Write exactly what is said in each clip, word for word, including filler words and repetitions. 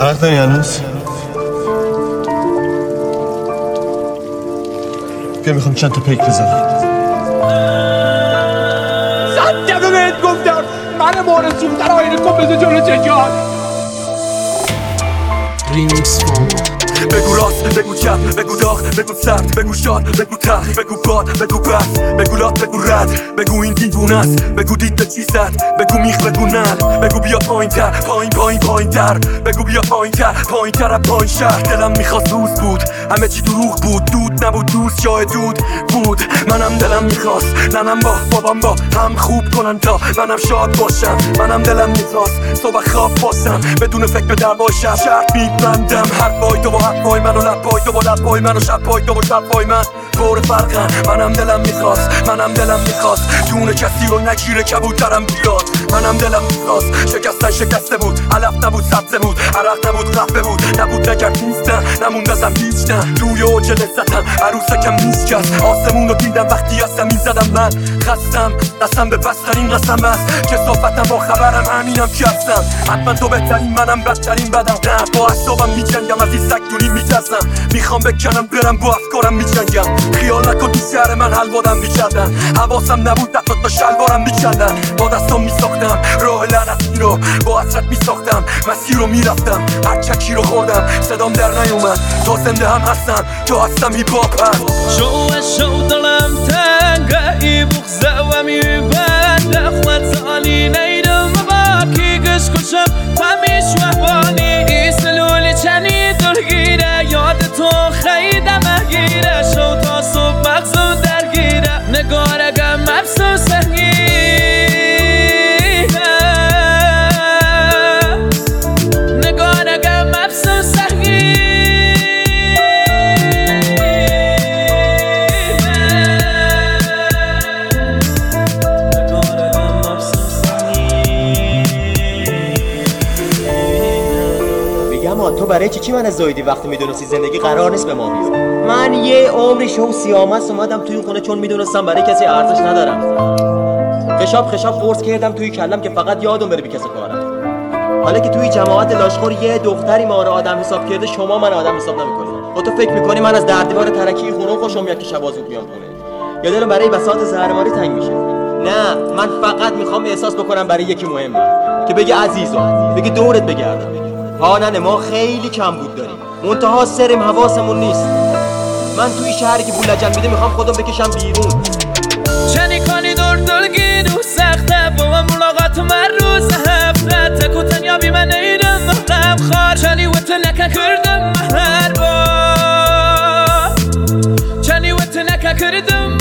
عرق داری هنوز؟ بیا میخوام چند تا پیک بزنم. صد دفعه بهت گفتم من مارسون در آینه کن بزن جلو چشات. ریمیکس فون. بگو راست، بگو چپ، بگو داغ، بگو سرد، بگو شاد، بگو تلخ، بگو باد، بگو بس، بگو لات، بگو رد، بگو این دیوونه است، بگو دید به چی زد، بگو میخ، بگو نل، بگو بیا پایین تر، پایین پایین پایین تر، بگو بیا پایین تر، پایین تر از پایین شهر. دلم میخواست روز بود، همه چی دروغ بود، دود نبود دوست جای دود بود. منم دلم میخواست ننم با بابام با هم خوب کنن تا منم شاد باشم. منم دلم میخواست صبح خواب باشم بدون فکر به دعوای شب. شرط میبندم حرفای تو با حرفای من و لبای تو با لبای من و شبای تو با شبای من پر فرقن. منم دلم میخواست منم دلم میخواست جون کسی رو نگیره کبوترم بیاد. منم دلم میخواست شکستن شکسته بود، علف نبود سبزه بود، عرق نبود قهوه بود، نبود نگرد نیستن نموند ازم هیچ نه. روی اوج لذتم عروسکم نیست کس، آسمون رو دیدم وقتی هستم میزدم. من خستم دستم به بسترین قسم است که صحبتم با خبرم همینم که هستم. حتما تو بهترین منم بدترین بدم. نه با اعصابم میجنگم از این سگدونی میترسم. میخوام بکنم برم با افکارم میجنگم. خیال نکن تو شهر من حلوادم میکردن، حواسم نبود دفت تا شلوارم میکردن. با دستم میساختم راه لعنتی رو، با حسرت میساختم مسیر رو میرفتم. هر چکی رو خوردم صدام در نیومد، تا زنده هم هستم تا هستم هیپ هاپ هم. شو شو دلم تنگه ای بغزه و میبند اخوت زالی نیدم باکی گش کشم تمیش وحبانی ایسلولی چنی دلگیره یاد تو خیده مگیره. شو تا صبح مغزو درگیره نگارگم مبسوس تو برای چی چی من زایدی وقتی میدونستی زندگی قرار نیست به ما بیاد؟ من یه عمری شو سیامس اومدم توی این خونه چون میدونستم برای کسی ارزش ندارم. خشاب خشاب فورس کردم توی کلم که فقط یادم بره بی کسی کارم. حالا که توی جماعت لاشخور یه دختری ما رو آدم حساب کرده، شما من آدم حساب نمیکنید. خودت فکر میکنی من از در دیوار ترکی خونه خوشم میاد که شب زود بیام خونه؟ یا دلم برای بساط زهرماری تنگ میشه؟ نه من فقط میخوام احساس بکنم برای یکی مهمه، که بگه عزیزم، بگه دورت بگردم. ها نه ما خیلی کم بود داریم، منتها سرم حواسمون نیست. من توی شهری که بولجن میده میخوام خودم بکشم بیرون. چنی کنی دور دلگیرو سخته با من ملاقات من روز هفته تکو تنیابی من ایدم مقلم خار چنی وقت نکه کردم هر با چنی وقت نکه کردم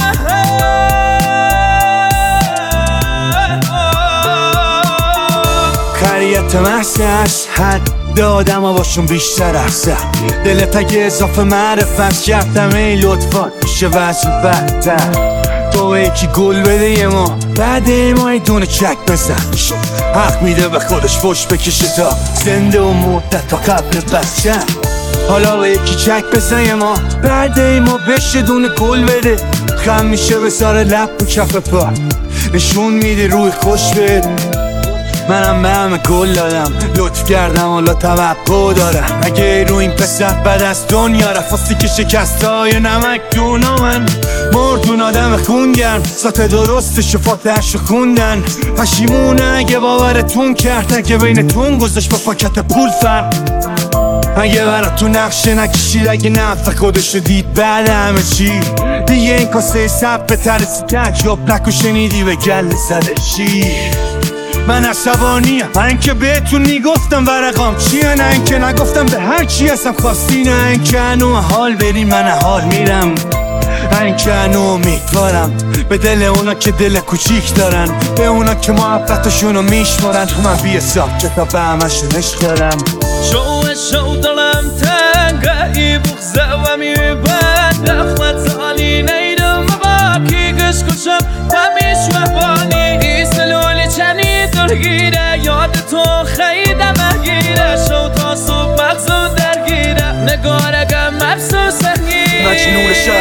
خریت محسش حد دادم و باشون بیشتر احسن. دلت اگه اضافه معرفت کردم ای لطفا میشه وضع بدتر. تو یکی گل بده یه ما بعد ما ای دونه چک بزن. حق میده به خودش فش بکشه تا زنده و مدت تا قبل بچه. حالا به یکی چک بزن یه ما بعد ما بشه دونه گل بده. خم میشه به سر لب و کف پا نشون میده روی خوش بده. منم به همه گل دادم لطف کردم حالا توقع دارم. اگه رو این پسر بد از دنیا رفاستی که شکست های نمک دونا من مردون آدم خونگرم ساعت درست شفاتش رو خوندن. پشیمونه اگه باورتون کرد اگه بینتون گذاشت با پاکت پول فرق. اگه براتون نقشه نکشید اگه نفت خودشو دید بعد همه چی دیگه این کاسه سب به ترسی تجرب نکو شنیدی به گل زده شیر. من عصبانیم من که بهتون میگفتم ورقام چیه نه اینکه نگفتم به هر چی هستم خواستی نه اینکه انو حال بریم من حال میرم نه اینکه انو امیدوارم به دل اونا که دل کوچیک دارن به اونا که محبتشونو میشمارن. تو من بی حساب که تا به همشون عشق دارم. شو شو دلم تنگه ای بغزه و میبند اخوت زالی نیدم باکی گش کشم تمیش وحبانی ایسلولی چنی دلگیره یاد تو خیده مگیره. شو تا صبح مغزو درگیره نگارگم مبسوس مجنون شهر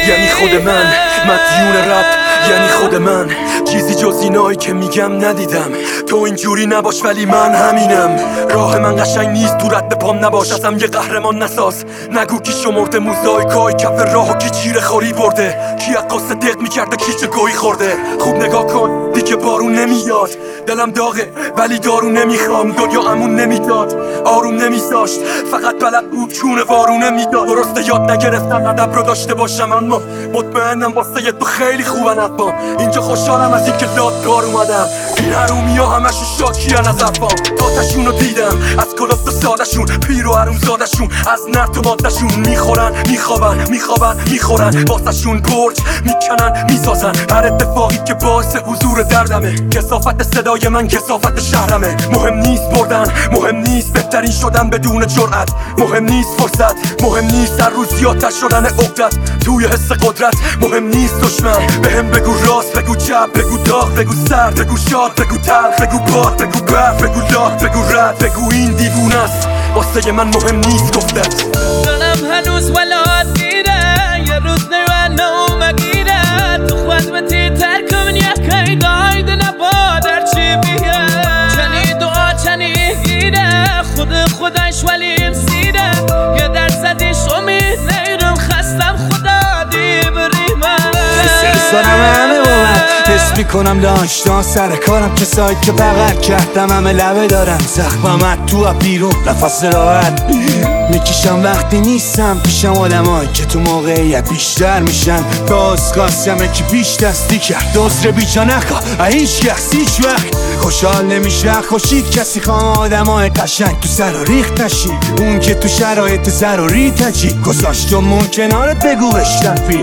یعنی خود من مدیون رپ یعنی خود من چیزی جز اینایی که میگم ندیدم تو اینجوری نباش ولی من همینم راه من قشنگ نیست تو رد پام نباش ازم یه قهرمان نساز نگو کی شمرده موزاییکای کف راه و کی چیره خوری برده کی عقاص دق میکرده کی چه گویی خورده خوب نگاه کن دیگه بارون نمیاد دلم داغه ولی دارو نمیخوام دنیا امون نمیداد آروم نمیذاشت فقط بلد بود چونه وارونه میداد درسته یاد نگرفتم ادب رو داشته باشم اما مطمئنم واسه تو خیلی خوبن حرفام اینجا خوشحالم از اینکه دادگار اومدم این حرومی ها همشون شاکیان از حرفام تاتشون رو دیدم از کلاس دو سالشون پیر و حروم زادشون از نرد و مادشون میخورن میخوابن میخوابن میخورن واسهشون برج میکنن میسازن هر اتفاقی که باعث حضور دردمه کثافت صدای من کثافت شهرمه مهم نیست بردن مهم نیست بهترین شدن بدون جرأت مهم نیست فرصت مهم نیست هر روز زیادتر شدن عقدت توی حس قدرت مهم نیست دشمن بهم بگو راست بگو چپ بگو داغ بگو سرد بگو شاد بگو تلخ بگو باد بگو برف بگو لاغ بگو رد بگو این دیوونه است واسه من مهم نیست گفتت دلم هنوز ولاد میره یه روز نوانو مگیره تو خدمتی ترک من یکی داید نبادر چی بیه چنی دعا چنی گیره خود خودش ولی سیره یه درصدیش امید نیرم خستم خدا دی بریمه سرسانم همه با من حس میکنم داشتان سر کارم کسایی که بغل کردم همه لبه دارم زخمم تو بیرون نفس راحت میکشم وقتی نیستم پیشم آدمایی که تو موقعیت بیشتر میشن باز قاسمه که بیش دستی کرد دوزر بیجا نخوا هیچ کس هیچ وقت خوشحال نمیشه خوشید کسی خوام آدمای قشنگ تو سر و ریخت نشید اون که تو شرایط ضروری تجید گذاشت و مون کنارت بگو بشتفی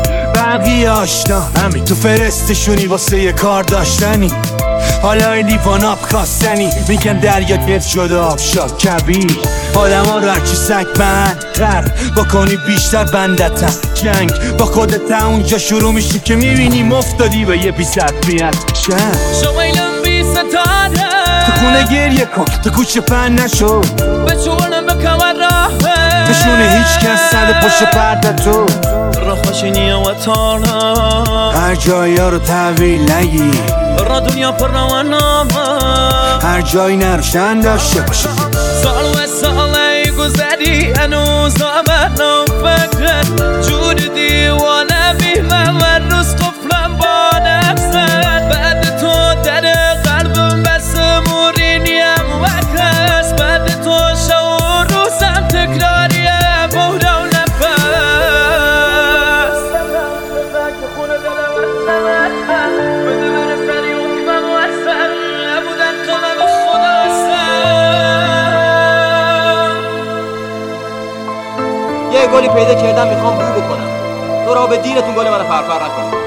بقیه آشنا همین تو فرستشونی واسه یه کار داشتنی حالا لیوان آب خواستنی میگن دریا گرد شده آب شاد کبیر آدم ها رو هرچی سگ بند غرق بکنی بیشتر بندتن جنگ با خودت اونجا شروع میشی که میبینی مفتادی به یه بیست بیت چند شویلم بی ستاره تو خونه گریه کن تو کوچه پن نشو به چونم به کمر راهه نشونه هیچ کس سر پشت پرده تو را خوشینی و تانا هر جایی ها رو تحویل نگی را دنیا پر روانامه هر جایی نروشن داشته باشه سال و ساله گذری هنوز آمدم فکر جور دیوانه بیمه و روز قفلم با نفسد بعد تو در قلبم بس مورینیم و کس بعد تو شعور روزم تکراریه بوده و نفس که خونه دلم بده برسنی و بیمم و اصلا نبودن قمم خدا یه گلی پیدا کردم میخوام بو بکنم تو را به دیرتون گل منو فرفر نکن